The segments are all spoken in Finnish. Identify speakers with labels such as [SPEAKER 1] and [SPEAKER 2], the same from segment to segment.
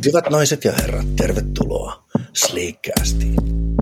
[SPEAKER 1] Hyvät naiset ja herrat, tervetuloa Sleekcastiin.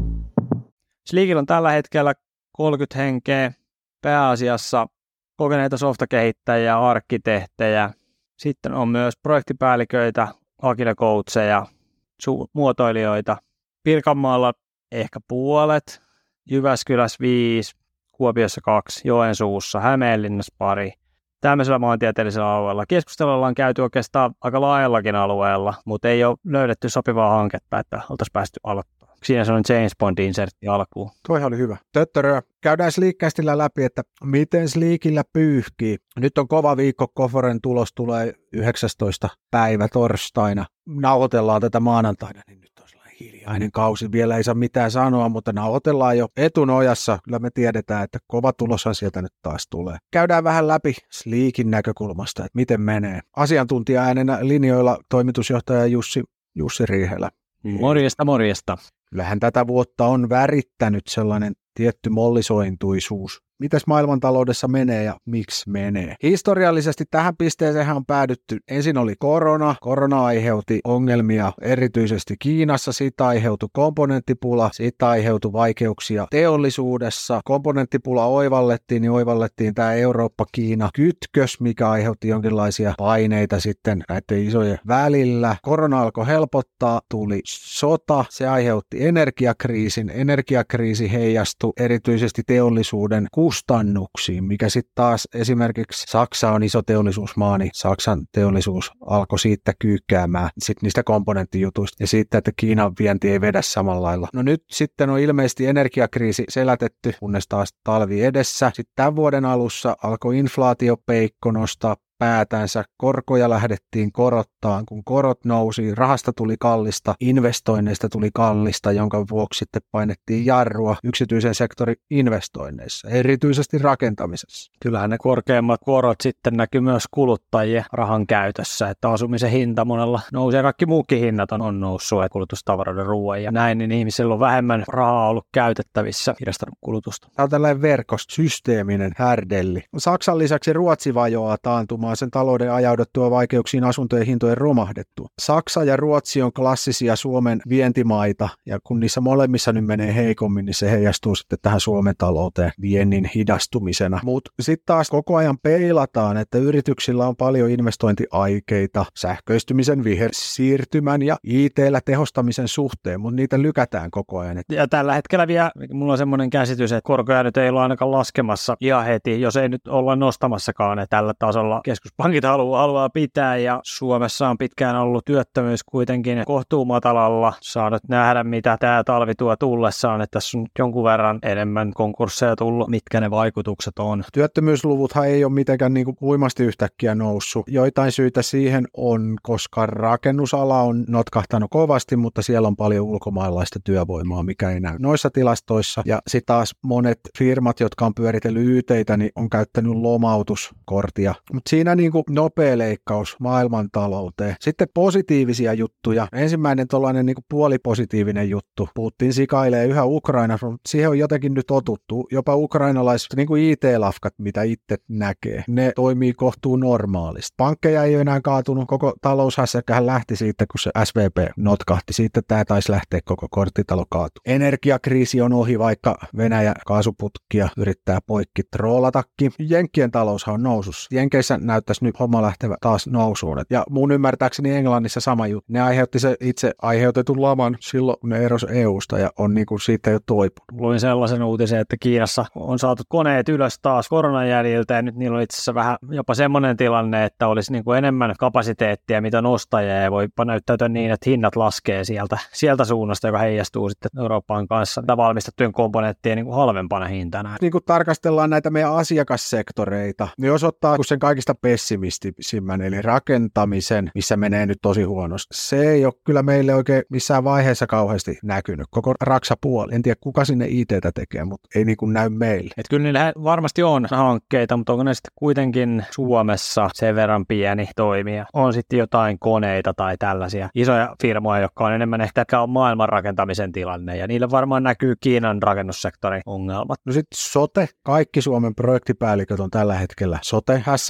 [SPEAKER 2] Sleekillä on tällä hetkellä 30 henkeä, pääasiassa kokeneita softakehittäjiä, arkkitehtejä. Sitten on myös projektipäälliköitä, agile coacheja, muotoilijoita. Pirkanmaalla ehkä puolet, Jyväskylässä 5, Kuopiossa 2, Joensuussa, Hämeenlinnassa pari. Tämmöisellä maantieteellisellä alueella. Keskustelulla on käyty oikeastaan aika laajallakin alueella, mutta ei ole löydetty sopivaa hanketta, että oltaisiin päästy aloittamaan. Siinä se on James Bond-insertti alkuun.
[SPEAKER 3] Toi oli hyvä. Töttörö. Käydään Sleekcastilla läpi, että miten Sleekillä pyyhkii. Nyt on kova viikko, Koforen tulos tulee 19. päivä torstaina. Nauhoitellaan tätä maanantaina, niin nyt on sellainen hiljainen kausi. Vielä ei saa mitään sanoa, mutta nauhoitellaan jo etunojassa. Kyllä me tiedetään, että kova tuloshan sieltä nyt taas tulee. Käydään vähän läpi Sleekin näkökulmasta, että miten menee. Asiantuntija-äänenä linjoilla toimitusjohtaja Jussi Riihelä.
[SPEAKER 2] Morjesta.
[SPEAKER 3] Kyllähän tätä vuotta on värittänyt sellainen tietty mollisointuisuus. Mitäs maailmantaloudessa menee ja miksi menee? Historiallisesti tähän pisteeseen on päädytty. Ensin oli korona. Korona aiheutti ongelmia erityisesti Kiinassa. Siitä aiheutui komponenttipula. Siitä aiheutui vaikeuksia teollisuudessa. Komponenttipula oivallettiin tämä Eurooppa-Kiina-kytkös, mikä aiheutti jonkinlaisia paineita sitten näiden isojen välillä. Korona alkoi helpottaa. Tuli sota. Se aiheutti energiakriisin. Energiakriisi heijastui erityisesti teollisuuden kustannuksiin, mikä sitten taas esimerkiksi Saksa on iso teollisuusmaa, niin Saksan teollisuus alkoi siitä kyykkäämään sitten niistä komponenttijutuista ja siitä, että Kiinan vienti ei vedä samalla lailla. No nyt sitten on ilmeisesti energiakriisi selätetty, kunnes taas talvi edessä. Sitten tämän vuoden alussa alkoi inflaatiopeikko nostaa päätänsä, korkoja lähdettiin korottaan, kun korot nousi, rahasta tuli kallista, investoinneista tuli kallista, jonka vuoksi sitten painettiin jarrua yksityisen sektorin investoinneissa, erityisesti rakentamisessa.
[SPEAKER 2] Kyllähän ne korkeimmat korot sitten näkyy myös kuluttajien rahan käytössä, että asumisen hinta monella nousee ja kaikki muukin hinnat on noussut, kulutustavaroiden, ruoan ja näin, niin ihmisillä on vähemmän rahaa ollut käytettävissä hidastanut kulutusta.
[SPEAKER 3] Tämä on tällainen verkostosysteeminen härdelli. Saksan lisäksi Ruotsi vajoaa taantumaan sen talouden ajauduttua vaikeuksiin asuntojen hintojen romahdettua. Saksa ja Ruotsi on klassisia Suomen vientimaita, ja kun niissä molemmissa nyt menee heikommin, niin se heijastuu sitten tähän Suomen talouteen viennin hidastumisena. Mutta sitten taas koko ajan peilataan, että yrityksillä on paljon investointiaikeita sähköistymisen, vihersiirtymän ja IT-llä tehostamisen suhteen, mutta niitä lykätään koko ajan.
[SPEAKER 2] Ja tällä hetkellä vielä mulla on semmoinen käsitys, että korkoja nyt ei ole ainakaan laskemassa ihan heti, jos ei nyt olla nostamassakaan, että tällä tasolla keskuspankit haluaa pitää ja Suomessa on pitkään ollut työttömyys kuitenkin kohtuumatalalla. Saa nyt nähdä, mitä tämä talvi tuo tullessaan, että tässä on jonkun verran enemmän konkursseja tullut, mitkä ne vaikutukset on.
[SPEAKER 3] Työttömyysluvuthan ei ole mitenkään niin kuin huimasti yhtäkkiä noussut. Joitain syitä siihen on, koska rakennusala on notkahtanut kovasti, mutta siellä on paljon ulkomaalaista työvoimaa, mikä ei näy noissa tilastoissa. Ja sitten taas monet firmat, jotka on pyöritellyt yteitä, niin on käyttänyt lomautuskortia. Mutta siinä niin kuin nopea leikkaus maailmantalouteen. Sitten positiivisia juttuja. Ensimmäinen tuollainen niin kuin puolipositiivinen juttu. Putin sikailee yhä Ukrainassa, mutta siihen on jotenkin nyt totuttu. Jopa ukrainalaiset niin kuin IT-lafkat, mitä itse näkee, ne toimii kohtuu normaalisti. Pankkeja ei ole enää kaatunut. Koko taloushässäkkähän lähti siitä, kun se SVP notkahti. Siitä tämä taisi lähteä koko korttitalo kaatu. Energiakriisi on ohi, vaikka Venäjä kaasuputkia yrittää poikki troolatakin. Jenkkien taloushan on nousussa. Jenkeissä näyttäisi nyt homma lähtevä taas nousuun. Ja mun ymmärtääkseni Englannissa sama juttu. Ne aiheutti se itse aiheutetun laman silloin, kun ne erosi EUsta ja on niin kuin siitä jo toipunut.
[SPEAKER 2] Luin sellaisen uutisen, että Kiinassa on saatu koneet ylös taas koronan jäljiltä ja nyt niillä on itse asiassa vähän jopa semmoinen tilanne, että olisi niin kuin enemmän kapasiteettia, mitä nostajia ja voi näyttäytyä niin, että hinnat laskee sieltä suunnasta, joka heijastuu sitten Euroopan kanssa valmistettujen komponenttien niin kuin halvempana hintana.
[SPEAKER 3] Niin kuin tarkastellaan näitä meidän asiakassektoreita, niin jos ottaa sen kaikista pessimistisimmän, eli rakentamisen, missä menee nyt tosi huonosti. Se ei ole kyllä meille oikein missään vaiheessa kauheasti näkynyt. Koko raksapuoli. En tiedä, kuka sinne IT:tä tekee, mutta ei niin kuin näy meille.
[SPEAKER 2] Et kyllä niillä varmasti on hankkeita, mutta onko ne sitten kuitenkin Suomessa sen verran pieni toimija? On sitten jotain koneita tai tällaisia isoja firmoja, jotka on enemmän ehkä maailman rakentamisen tilanne, ja niillä varmaan näkyy Kiinan rakennussektorin ongelmat.
[SPEAKER 3] No sitten sote. Kaikki Suomen projektipäälliköt on tällä hetkellä sote-hässäkässä.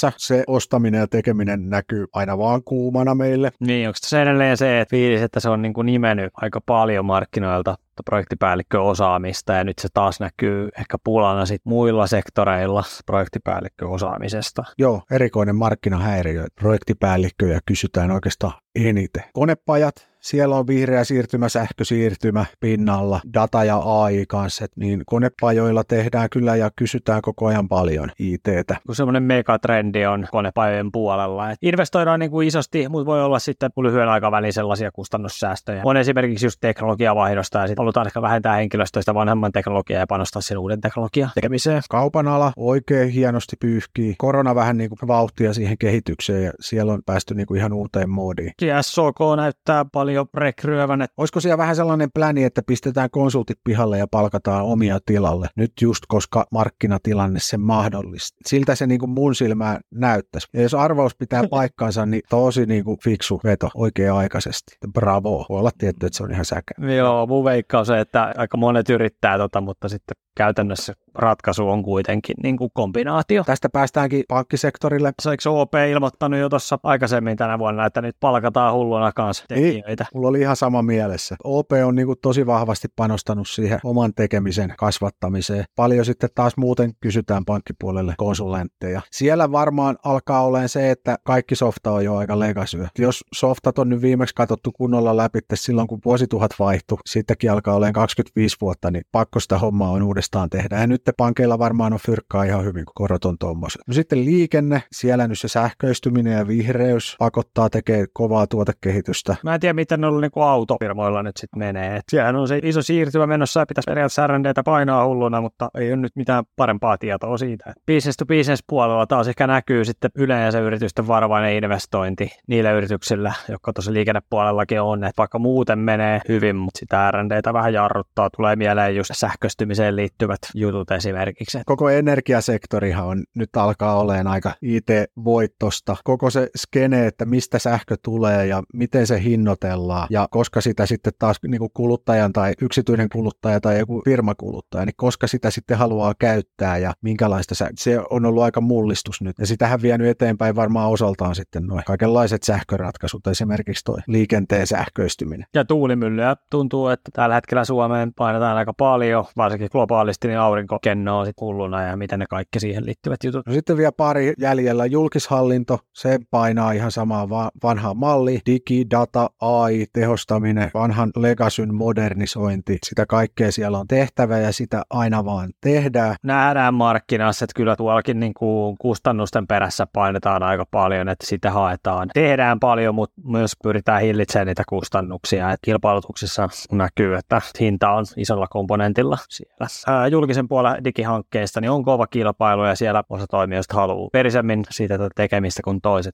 [SPEAKER 3] että se ostaminen ja tekeminen näkyy aina vaan kuumana meille.
[SPEAKER 2] Niin, onko se edelleen se, että fiilis, että se on niin kuin nimennyt aika paljon markkinoilta projektipäällikköosaamista ja nyt se taas näkyy ehkä pulana sit muilla sektoreilla projektipäällikköosaamisesta.
[SPEAKER 3] Joo, erikoinen markkinahäiriö. Projektipäällikköjä kysytään oikeastaan eniten. Konepajat, siellä on vihreä siirtymä, sähkösiirtymä pinnalla, data ja AI kanssa, niin konepajoilla tehdään kyllä ja kysytään koko ajan paljon IT:tä.
[SPEAKER 2] Kun semmoinen megatrendi on konepajojen puolella, että investoidaan niin kuin isosti, mutta voi olla sitten lyhyen aikavälin sellaisia kustannussäästöjä. On esimerkiksi just teknologiavaihdosta ja sitten halutaan ehkä vähentää henkilöstöistä vanhemman teknologiaa ja panostaa sen uuden teknologian tekemiseen.
[SPEAKER 3] Kaupan ala oikein hienosti pyyhkii. Korona vähän niin kuin vauhtia siihen kehitykseen ja siellä on päästy niin kuin ihan uuteen moodiin.
[SPEAKER 2] SOK näyttää paljon rekryävän.
[SPEAKER 3] Olisiko siellä vähän sellainen pläni, että pistetään konsultit pihalle ja palkataan omia tilalle? Nyt just koska markkinatilanne sen mahdollistaa. Siltä se niin kuin mun silmään näyttäisi. Ja jos arvaus pitää paikkaansa, niin tosi niin kuin fiksu veto oikea-aikaisesti. Bravo. Voi olla tietty, että se on ihan säkä.
[SPEAKER 2] Joo, mun veikkaus on, että aika monet yrittää mutta sitten käytännössä ratkaisu on kuitenkin niin kuin kombinaatio.
[SPEAKER 3] Tästä päästäänkin pankkisektorille.
[SPEAKER 2] Eikö OP ilmoittanut jo tuossa aikaisemmin tänä vuonna, että nyt palkataan hulluna kanssa tekijöitä?
[SPEAKER 3] Mulla oli ihan sama mielessä. OP on niin kuin tosi vahvasti panostanut siihen oman tekemisen kasvattamiseen. Paljon sitten taas muuten kysytään pankkipuolelle konsulentteja. Siellä varmaan alkaa olemaan se, että kaikki softa on jo aika legacyä. Jos softat on nyt viimeksi katsottu kunnolla läpi silloin, kun vuosituhat vaihtui, sittenkin alkaa olemaan 25 vuotta, niin pakko sitä hommaa on uudestaan tehdä. Ja nyt pankeilla varmaan on fyrkkaa ihan hyvin, kun korot on tommoset. No sitten liikenne, siellä nyt se sähköistyminen ja vihreys pakottaa tekee kovaa tuotekehitystä.
[SPEAKER 2] Mä en tiedä, miten noilla niin autofirmoilla nyt sitten menee. Siellähän on se iso siirtymä menossa ja pitäisi periaatteessa R&D:tä painaa hulluna, mutta ei ole nyt mitään parempaa tietoa siitä. Business to business puolella taas ehkä näkyy sitten yleensä yritysten varovainen investointi niillä yrityksillä, jotka tuossa liikennepuolellakin on, että vaikka muuten menee hyvin, mutta sitä R&D:tä vähän jarruttaa. Tulee mieleen just sähköistymiseen liittyvät jutut esimerkiksi.
[SPEAKER 3] Koko energiasektorihan on nyt alkaa olemaan aika IT-voittosta. Koko se skene, että mistä sähkö tulee ja miten se hinnoitellaan ja koska sitä sitten taas niin kuin kuluttajan tai yksityinen kuluttaja tai joku firmakuluttaja, niin koska sitä sitten haluaa käyttää ja minkälaista se on ollut aika mullistus nyt. Ja sitähän vienyt eteenpäin varmaan osaltaan sitten noin kaikenlaiset sähköratkaisut, esimerkiksi toi liikenteen sähköistyminen.
[SPEAKER 2] Ja tuulimyllyjä tuntuu, että tällä hetkellä Suomeen painetaan aika paljon, varsinkin globaalisti, niin aurinkokenno on sitten hulluna ja miten ne kaikki siihen liittyvät jutut.
[SPEAKER 3] No sitten vielä pari jäljellä. Julkishallinto, se painaa ihan samaa vanhaa mallia. Digi, data, AI, tehostaminen, vanhan legacyn modernisointi. Sitä kaikkea siellä on tehtävä ja sitä aina vaan tehdään.
[SPEAKER 2] Nähdään markkinassa, että kyllä tuollakin niin kuin kustannusten perässä painetaan aika paljon, että sitä haetaan. Tehdään paljon, mutta myös pyritään hillitsemään niitä kustannuksia. Et kilpailutuksissa näkyy, että hinta on isolla komponentilla siellä. Julkisen puolen digihankkeista niin on kova kilpailu ja siellä osa toimijoista haluaa perisemmin siitä tekemistä kuin toiset.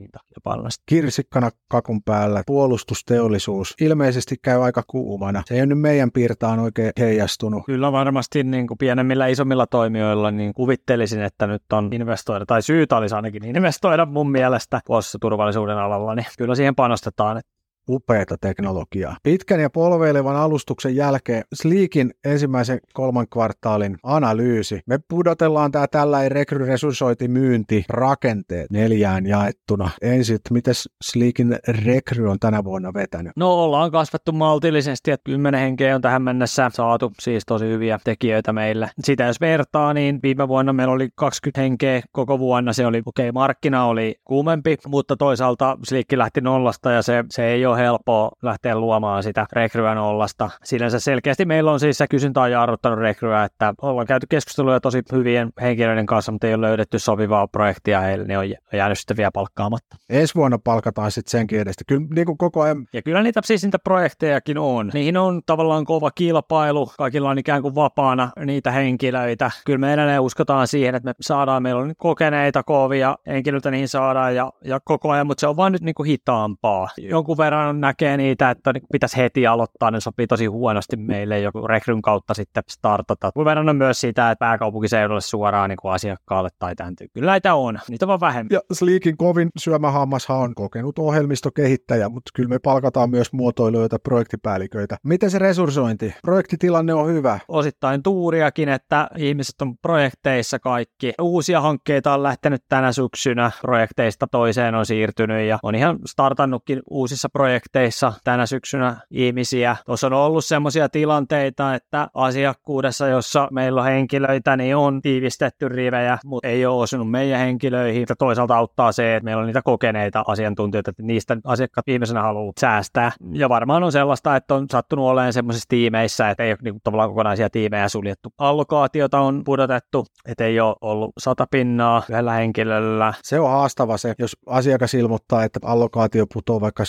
[SPEAKER 3] Kirsikkana kakun päällä puolustusteollisuus ilmeisesti käy aika kuumana. Se ei ole nyt meidän piirtaan oikein heijastunut.
[SPEAKER 2] Kyllä varmasti niin kuin pienemmillä isommilla toimijoilla niin kuvittelisin, että nyt on investoida, tai syytä olisi ainakin investoida mun mielestä puolustusturvallisuuden alalla, niin kyllä siihen panostetaan.
[SPEAKER 3] Upeata teknologiaa. Pitkän ja polveilevan alustuksen jälkeen Sleekin ensimmäisen 3 kvartaalin analyysi. Me pudotellaan tällainen rekryresursointi myynti rakenteet 4 jaettuna. Ensin, miten Sleekin rekry on tänä vuonna vetänyt?
[SPEAKER 2] No ollaan kasvattu maltillisesti, että 10 henkeä on tähän mennessä saatu, siis tosi hyviä tekijöitä meille. Sitä jos vertaa, niin viime vuonna meillä oli 20 henkeä koko vuonna. Se oli markkina oli kuumempi, mutta toisaalta Sleek lähti nollasta ja se ei ole helppoa lähteä luomaan sitä rekryä nollasta. Sinänsä selkeästi meillä on siis se kysyntä on jarruttanut rekryä, että ollaan käyty keskusteluja tosi hyvien henkilöiden kanssa, mutta ei ole löydetty sopivaa projektia heille, ne on jäänyt sitten vielä palkkaamatta.
[SPEAKER 3] Ensi vuonna palkataan sitten senkin edestä. Kyllä niin kuin koko ajan.
[SPEAKER 2] Ja kyllä niitä projektejakin on. Niihin on tavallaan kova kilpailu, kaikilla on ikään kuin vapaana niitä henkilöitä. Kyllä me edelleen uskotaan siihen, että me saadaan, meillä on kokeneita kovia henkilöitä niihin saadaan ja koko ajan, mutta se on vaan nyt niin kuin hitaampaa. Jonkun verran verran näkee niitä, että pitäisi heti aloittaa, ne sopii tosi huonosti meille joku rekryn kautta sitten startata. Voi verran on myös sitä, että pääkaupunkiseudulle suoraan niin kuin asiakkaalle tai tämän tyyppi. Kyllä näitä on, niitä on vaan vähemmän.
[SPEAKER 3] Ja Sleekin kovin syömähammashan on kokenut ohjelmistokehittäjä, mutta kyllä me palkataan myös muotoilijoita, projektipäälliköitä. Miten se resurssointi? Projektitilanne on hyvä.
[SPEAKER 2] Osittain tuuriakin, että ihmiset on projekteissa kaikki. Uusia hankkeita on lähtenyt tänä syksynä, projekteista toiseen on siirtynyt ja on ihan startannutkin uusissa projekteissa tänä syksynä ihmisiä. Tuossa on ollut semmoisia tilanteita, että asiakkuudessa, jossa meillä on henkilöitä, niin on tiivistetty rivejä, mutta ei ole osunut meidän henkilöihin. Ja toisaalta auttaa se, että meillä on niitä kokeneita asiantuntijoita, että niistä asiakkaat ihmisenä haluaa säästää. Ja varmaan on sellaista, että on sattunut olemaan semmoisissa tiimeissä, että ei ole niin tavallaan kokonaisia tiimejä suljettu. Allokaatiota on pudotettu, että ei ole ollut 100 pinnaa yhdellä henkilöllä.
[SPEAKER 3] Se on haastava se, jos asiakas ilmoittaa, että allokaatio putoaa vaikka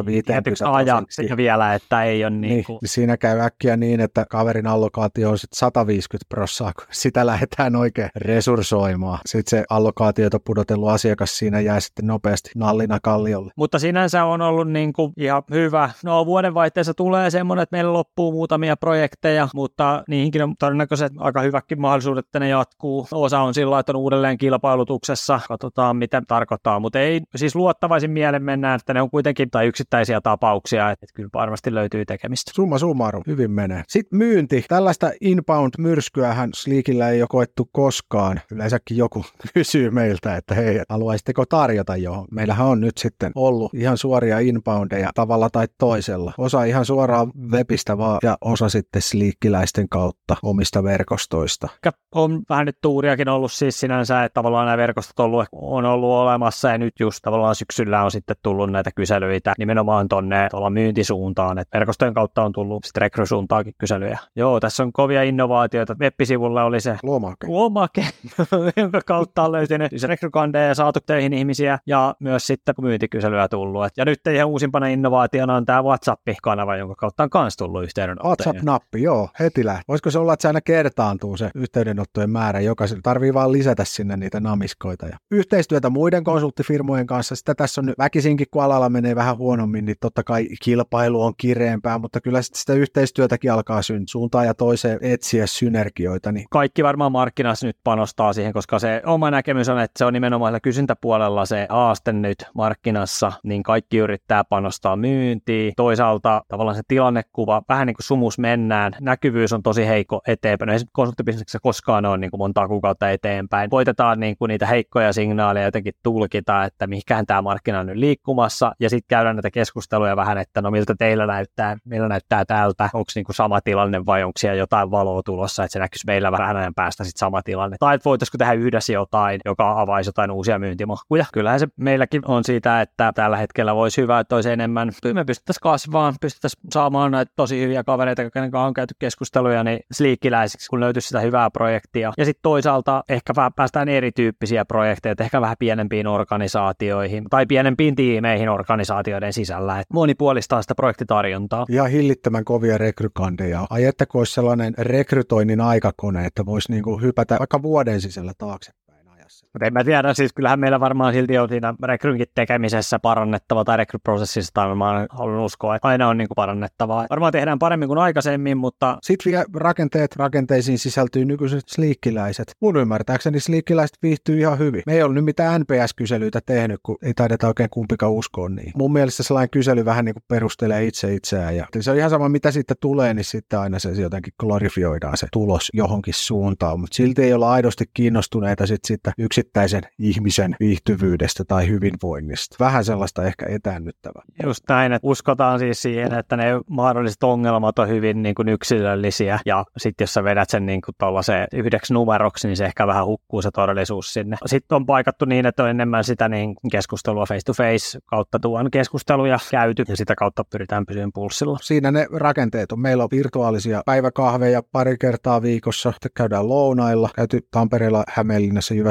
[SPEAKER 3] 150%
[SPEAKER 2] vielä, että ei ole niin kuin...
[SPEAKER 3] Siinä käy äkkiä niin, että kaverin allokaatio on sitten 150%, kun sitä lähdetään oikein resurssoimaan. Sitten se allokaatiota pudotellut asiakas siinä jää sitten nopeasti nallina kalliolle.
[SPEAKER 2] Mutta sinänsä on ollut niin kuin ihan hyvä. No vuodenvaihteessa tulee semmoinen, että meillä loppuu muutamia projekteja, mutta niihinkin on todennäköisesti aika hyväkin mahdollisuudet, että ne jatkuu. Osa on sillä, että on uudelleen kilpailutuksessa. Katsotaan, mitä tarkoittaa, mutta ei siis luottavaisin mielen mennään, että ne on kuitenkin tai yksittäisiä tapauksia, että kyllä varmasti löytyy tekemistä.
[SPEAKER 3] Summa summarum, hyvin menee. Sitten myynti. Tällaista inbound-myrskyähän Sleekillä ei ole koettu koskaan. Yleensäkin joku kysyy meiltä, että hei, haluaisitteko tarjota johon? Meillähän on nyt sitten ollut ihan suoria inboundeja tavalla tai toisella. Osa ihan suoraan webistä vaan ja osa sitten Sleekiläisten kautta omista verkostoista.
[SPEAKER 2] On vähän nyt tuuriakin ollut siis sinänsä, että tavallaan nämä verkostot on ollut olemassa ja nyt just tavallaan syksyllä on sitten tullut näitä kyselyitä nimenomaan tuonne myyntisuuntaan, että verkostojen kautta on tullut sitten rekrysuuntaakin kyselyjä. Joo, tässä on kovia innovaatioita. Web-sivulla oli se lomake jonka kautta on löytynyt rekrykandeja ja saatu töihin ihmisiä ja myös sitten myyntikyselyä tullut. Ja nyt ihan uusimpana innovaationa on tämä WhatsApp-kanava, jonka kautta on myös tullut yhteydenottoja.
[SPEAKER 3] WhatsApp-nappi, joo, heti lähtee. Voisiko se olla, että se aina kertaantuu se yhteydenottojen määrä jokaisella? Tarvii vaan lisätä sinne niitä namiskoita. Ja yhteistyötä muiden konsulttifirmojen kanssa. Sitä tässä on nyt väkisinkin, kun alalla menee vähän huonommin, niin totta kai kilpailu on kireempää, mutta kyllä sitä yhteistyötäkin alkaa suuntaan ja toiseen etsiä synergioita. Niin.
[SPEAKER 2] Kaikki varmaan markkinassa nyt panostaa siihen, koska se oma näkemys on, että se on nimenomaan kysyntäpuolella se haaste nyt markkinassa, niin kaikki yrittää panostaa myyntiin. Toisaalta tavallaan se tilannekuva, vähän niin kuin sumus mennään, näkyvyys on tosi heikko eteenpäin. Ei se konsulttibisneksessä koskaan ole niin kuin montaa kuukautta eteenpäin. Voitetaan niin kuin niitä heikkoja signaaleja jotenkin tulkita, että mihinkähän tämä markkina on nyt liikkumassa, ja sitten käydään näitä keskusteluja vähän, että no miltä teillä näyttää, meillä näyttää täältä, onko niin kuin sama tilanne vai onko siellä jotain valoa tulossa, että se näkyisi meillä vähän ajan päästä sitten sama tilanne. Tai että voitaisiko tehdä yhdessä jotain, joka avaisi jotain uusia myyntimahkuja. Kyllähän se meilläkin on siitä, että tällä hetkellä voisi hyvä, että olisi enemmän. Me pystyttäisiin kasvaan, pystyttäisiin saamaan näitä tosi hyviä kavereita, kenen kanssa on käyty keskusteluja, niin sleekiläisiksi, kun löytyisi sitä hyvää projektia. Ja sitten toisaalta ehkä päästään erityyppisiä projekteja, ehkä vähän pienempiin organisaatioihin tai pienempiin tiimeihin organisaatioiden sisällä. Et monipuolistaa sitä projektitarjontaa.
[SPEAKER 3] Ja hillittömän kovia rekrykandeja. Ai että kun olisi sellainen rekrytoinnin aikakone, että voisi niinku hypätä vaikka vuoden sisällä taaksepäin.
[SPEAKER 2] Mutta en mä tiedä, siis kyllähän meillä varmaan silti on siinä rekrynkin tekemisessä parannettava tai rekryprosessissa, tai mä haluan uskoa, että aina on niin kuin parannettavaa. Varmaan tehdään paremmin kuin aikaisemmin, mutta...
[SPEAKER 3] Sitten vielä rakenteisiin sisältyy nykyiset sleekiläiset. Mun ymmärtääkseni sleekiläiset viihtyy ihan hyvin. Me ei ole nyt mitään NPS-kyselyitä tehnyt, kun ei taideta oikein kumpikaan uskoa niin. Mun mielestä sellainen kysely vähän niin kuin perustelee itseään. Ja se on ihan sama, mitä siitä tulee, niin sitten aina se jotenkin glorifioidaan se tulos johonkin suuntaan. Mutta silti ei olla aidosti kiinnostuneita sitten yksittäisen ihmisen viihtyvyydestä tai hyvinvoinnista. Vähän sellaista ehkä etäännyttävää.
[SPEAKER 2] Just näin, että uskotaan siis siihen, että ne mahdolliset ongelmat on hyvin niin kuin yksilöllisiä, ja sitten jos sä vedät sen niin kuin tuollaiseen yhdeksi numeroksi, niin se ehkä vähän hukkuu se todellisuus sinne. Sitten on paikattu niin, että on enemmän sitä niin keskustelua face to face kautta tuon keskusteluja käyty, ja sitä kautta pyritään pysymään pulssilla.
[SPEAKER 3] Siinä ne rakenteet on. Meillä on virtuaalisia päiväkahveja pari kertaa viikossa, käydään lounailla, käyty Tampereella, Hämeenlinnassa, Jyväskylässä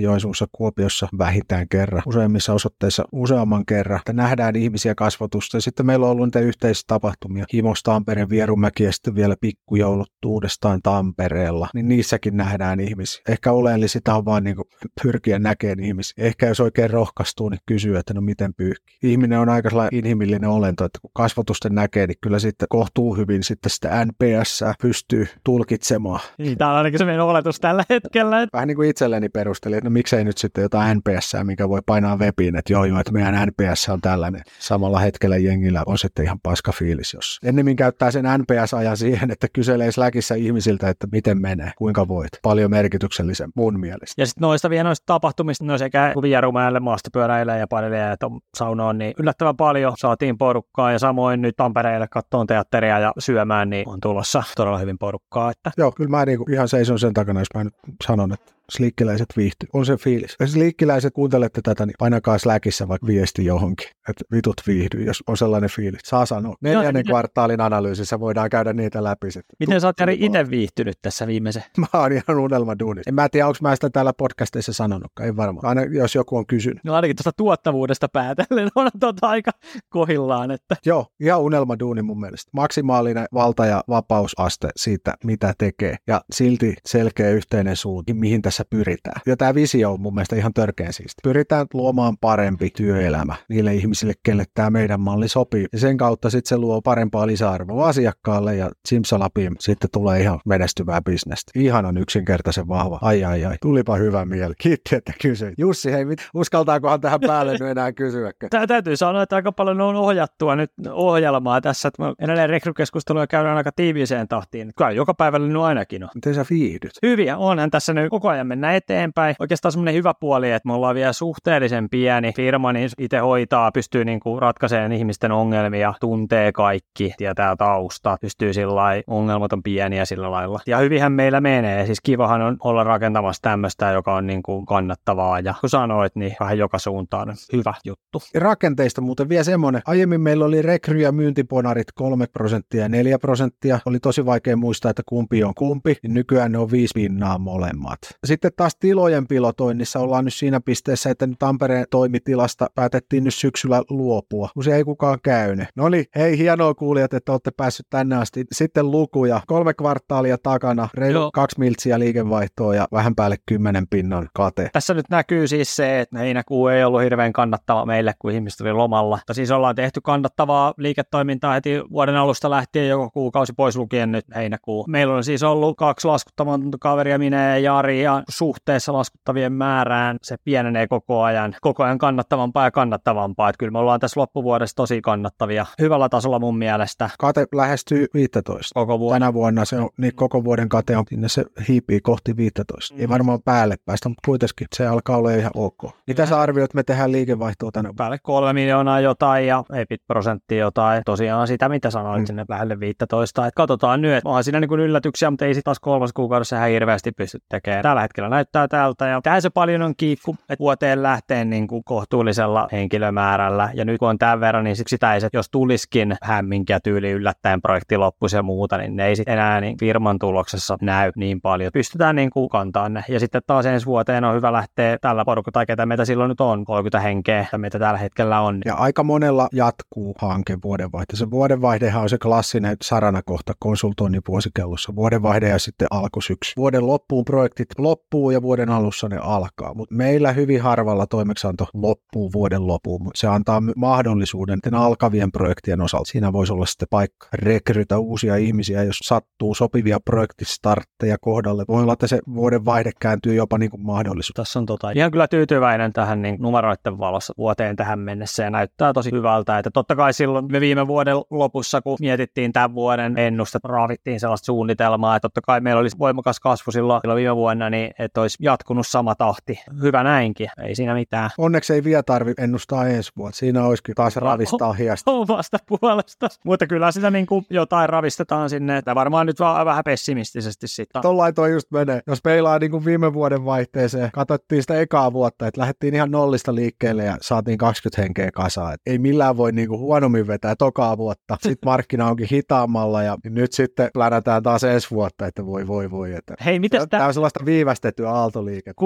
[SPEAKER 3] Joensuussa, Kuopiossa vähintään kerran, useimmissa osoitteissa useamman kerran, että nähdään ihmisiä kasvotusta. Ja sitten meillä on ollut niitä yhteistapahtumia, Himos, Tampere, Vierumäki ja sitten vielä pikkujoulut uudestaan Tampereella, niin niissäkin nähdään ihmisiä. Ehkä oleellisinta on vaan niin kuin pyrkiä näkemään ihmisiä. Ehkä jos oikein rohkaistuu, niin kysyy, että no miten pyyhkii. Ihminen on aika inhimillinen olento, että kun kasvotusten näkee, niin kyllä sitten kohtuu hyvin sitten sitä NPS pystyy tulkitsemaan.
[SPEAKER 2] Niin, tämä on ainakin se meidän oletus tällä hetkellä.
[SPEAKER 3] Vähän niin kuin itselleni perusteli, että no miksei nyt sitten jotain NPS, mikä voi painaa webiin, että joo, että meidän NPS on tällainen. Samalla hetkellä jengillä on sitten ihan paska fiilis, jos ennemmin käyttää sen NPS-ajan siihen, että kyselee Slackissa ihmisiltä, että miten menee, kuinka voit. Paljon merkityksellisen mun mielestä.
[SPEAKER 2] Ja sitten noista tapahtumista, no sekä Vierumäelle, maastopyöräille ja paneeleja ja saunoon, niin yllättävän paljon saatiin porukkaa ja samoin nyt Tampereelle kattoon teatteria ja syömään, niin on tulossa todella hyvin porukkaa. Että.
[SPEAKER 3] Joo, kyllä mä niinku ihan seison sen takana, jos mä nyt sanon, että sliikkiläiset viihtyy. On se fiilis. Jos sliikkiläiset kuuntelette tätä, niin painakaa Slackissa vaikka viesti johonkin, että vitut viihtyy, jos on sellainen fiilis. Saa sanoa. 4. kvartaalin analyysissä voidaan käydä niitä läpi sitten.
[SPEAKER 2] Miten sä oot Jari itse viihtynyt tässä viimeisen?
[SPEAKER 3] Mä oon ihan unelmaduunissa. En mä tiedä, onko mä sitä täällä podcasteissa sanonutkaan. Ei varmaan. Aina jos joku on kysynyt.
[SPEAKER 2] No ainakin tuosta tuottavuudesta päätellen on aika kohillaan. Että.
[SPEAKER 3] Joo, ihan unelmaduuni mun mielestä. Maksimaalinen valta- ja vapausaste siitä, mitä tekee. Ja silti selkeä yhteinen suunta, mihin tässä pyritään. Ja tämä visio on mun mielestä ihan törkeän siisti. Pyritään luomaan parempi työelämä niille ihmisille, kelle tämä meidän malli sopii. Ja sen kautta sitten se luo parempaa lisäarvoa asiakkaalle ja simsalapim sitten tulee ihan menestyvää bisnestä. Ihan on yksinkertaisen vahva. Ai. Tulipa hyvä mieli. Kiitti, että kysyin. Jussi, hei, uskaltaakohan tähän päälle nyt enää kysyä?
[SPEAKER 2] Täytyy sanoa, että aika paljon on ohjattua nyt ohjelmaa tässä. Että edelleen rekrykeskusteluja käydään aika tiiviiseen tahtiin. Kai joka päivällä nyt ainakin on.
[SPEAKER 3] Miten sä viihdyt?
[SPEAKER 2] Hyviä. Onhan tässä nyt koko ajan mennä eteenpäin. Oikeastaan semmoinen hyvä puoli, että me ollaan vielä suhteellisen pieni firma, niin itse hoitaa, pystyy niinku ratkaisemaan ihmisten ongelmia, tuntee kaikki, tietää taustaa, pystyy sillä lailla, ongelmat on pieniä sillä lailla. Ja hyvinhän meillä menee. Siis kivahan on olla rakentamassa tämmöistä, joka on niinku kannattavaa ja kun sanoit, niin vähän joka suuntaan hyvä juttu.
[SPEAKER 3] Rakenteista muuten vielä semmoinen. Aiemmin meillä oli rekry- ja myyntiponarit 3% ja 4%. Oli tosi vaikea muistaa, että kumpi on kumpi. Nykyään ne on 5% molemmat. Sitten taas tilojen pilotoinnissa ollaan nyt siinä pisteessä, että Tampereen toimitilasta päätettiin nyt syksyllä luopua, kun se ei kukaan käynyt. No niin, hei hienoa kuulijat, että olette päässyt tänne asti. Sitten lukuja, 3 kvartaalia takana, reilu 2 miltsiä liikevaihtoa ja vähän päälle 10 pinnan kate.
[SPEAKER 2] Tässä nyt näkyy siis se, että heinäkuu ei ollut hirveän kannattava meille, kun ihmiset oli lomalla. Mutta siis ollaan tehty kannattavaa liiketoimintaa heti vuoden alusta lähtien, joko kuukausi pois lukien nyt heinäkuu. Meillä on siis ollut 2 laskuttamatonta kaveria, minä ja Jari, ja suhteessa laskuttavien määrään se pienenee koko ajan kannattavampaa ja kannattavampaa. Että kyllä me ollaan tässä loppuvuodessa tosi kannattavia. Hyvällä tasolla mun mielestä.
[SPEAKER 3] Kate lähestyy 15.
[SPEAKER 2] Koko vuoden.
[SPEAKER 3] Tänä vuonna se on, niin koko vuoden kate on, sinne se hiipii kohti 15. Ei varmaan päälle päästä, mutta kuitenkin se alkaa olla ihan ok. Mitä sä arvioit, me tehdään liikevaihtoa tänä vuonna?
[SPEAKER 2] Päälle 3 miljoonaa jotain ja EBIT-prosenttia jotain. Tosiaan sitä, mitä sanoit, sinne lähelle 15. Et katsotaan nyt, että onhan siinä niin kuin yllätyksiä, mutta ei sitten taas 3 kuukaudessa ihan hirveästi pysty tekemään. Tällä hetkellä näyttää tältä ja tähän se paljon on kiikku, että vuoteen lähteen niin kuin kohtuullisella henkilömäärällä ja nyt kun on tämän verran, niin sitä ei se, jos tulisikin hämminkiä tyyli yllättäen projekti loppuisi ja muuta, niin ne ei sitten enää niin firman tuloksessa näy niin paljon. Pystytään niin kuin kantamaan ne. Ja sitten taas ensi vuoteen on hyvä lähteä tällä porukalla, ketä meitä silloin nyt on, 30 henkeä, meitä tällä hetkellä on.
[SPEAKER 3] Ja aika monella jatkuu hanke vuodenvaihde. Se vuodenvaihdehan on se klassinen saranakohta konsultoinnin vuosikellossa. Vuodenvaihde ja sitten alkusyksy. Vuoden loppuun projektit loppuu ja vuoden alussa ne alkaa. Mutta meillä hyvin harvalla toimeksianto loppuu vuoden loppuun. Se antaa mahdollisuuden alkavien projektien osalta. Siinä voisi olla sitten paikka rekrytä uusia ihmisiä, jos sattuu sopivia projektistartteja kohdalle. Voi olla, että se vuodenvaihde kääntyy jopa niin kuin mahdollisuus.
[SPEAKER 2] Tässä on ihan kyllä tyytyväinen tähän niin numeroiden valossa vuoteen tähän mennessä ja näyttää tosi hyvältä. Että totta kai silloin me viime vuoden lopussa, kun mietittiin tämän vuoden ennustet, raavittiin sellaista suunnitelmaa, että totta kai meillä olisi voimakas kasvu silloin viime vuonna, niin että olisi jatkunut sama tahti. Hyvä näinkin, ei siinä mitään.
[SPEAKER 3] Onneksi ei vielä tarvitse ennustaa ensi vuotta. Siinä olisikin taas ravistaa hiasta.
[SPEAKER 2] Omasta puolesta. Mutta kyllä sitä niin kuin jotain ravistetaan sinne, että varmaan nyt vaan vähän pessimistisesti sitten.
[SPEAKER 3] Tollain toi just menee. Jos peilaa niin kuin viime vuoden vaihteeseen, katsottiin sitä ekaa vuotta, että lähdettiin ihan nollista liikkeelle ja saatiin 20 henkeä kasaan. Et ei millään voi niin kuin huonommin vetää tokaa vuotta. Sitten markkina onkin hitaammalla ja nyt sitten plänätään taas ensi vuotta, että voi. Että
[SPEAKER 2] hei, mites
[SPEAKER 3] tämä on sellaista viivästettyä aaltoliikettä.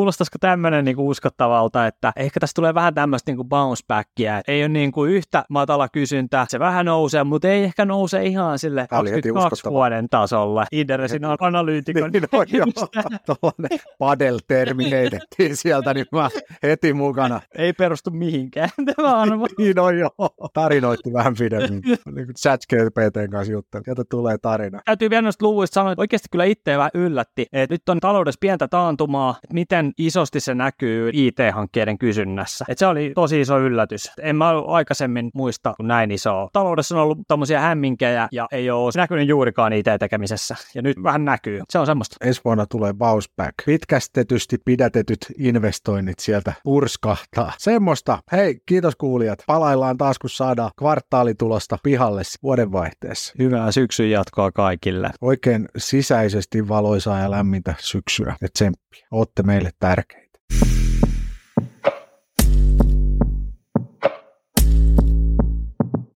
[SPEAKER 2] kuulostaisiko tämmöinen niinku uskottavalta, että ehkä tässä tulee vähän tämmöistä niinku bounce backia, että ei ole niinku yhtä matala kysyntä, se vähän nousee, mutta ei ehkä nouse ihan sille 22 vuoden tasolle. Inderesin analyytikon.
[SPEAKER 3] Niin, no joo, tuollainen padel-termi heitettiin sieltä, niin mä heti mukana.
[SPEAKER 2] Ei perustu mihinkään tämä arvo.
[SPEAKER 3] Niin no joo, tarinoitti vähän pidemmin. Niin kuin ChatGPT:n kanssa juttelin. Sieltä tulee tarina.
[SPEAKER 2] Täytyy vielä noista luvuista sanoa, että oikeasti kyllä itseä vähän yllätti, että nyt on taloudessa pientä taantumaa, että miten isosti se näkyy IT-hankkeiden kysynnässä. Että se oli tosi iso yllätys. En mä aikaisemmin muista näin isoa. Taloudessa on ollut tommosia hämminkejä ja ei ole näkynyt juurikaan IT-tekemisessä. Ja nyt vähän näkyy. Se on semmoista.
[SPEAKER 3] Ensi vuonna tulee bounce back. Pitkästetysti pidätetyt investoinnit sieltä purskahtaa. Semmoista. Hei, kiitos kuulijat. Palaillaan taas, kun saadaan kvartaalitulosta pihalle vuodenvaihteessa.
[SPEAKER 2] Hyvää syksyn jatkoa kaikille.
[SPEAKER 3] Oikein sisäisesti valoisaa ja lämmintä syksyä ja tsemppiä. Ootte meille tärkeitä.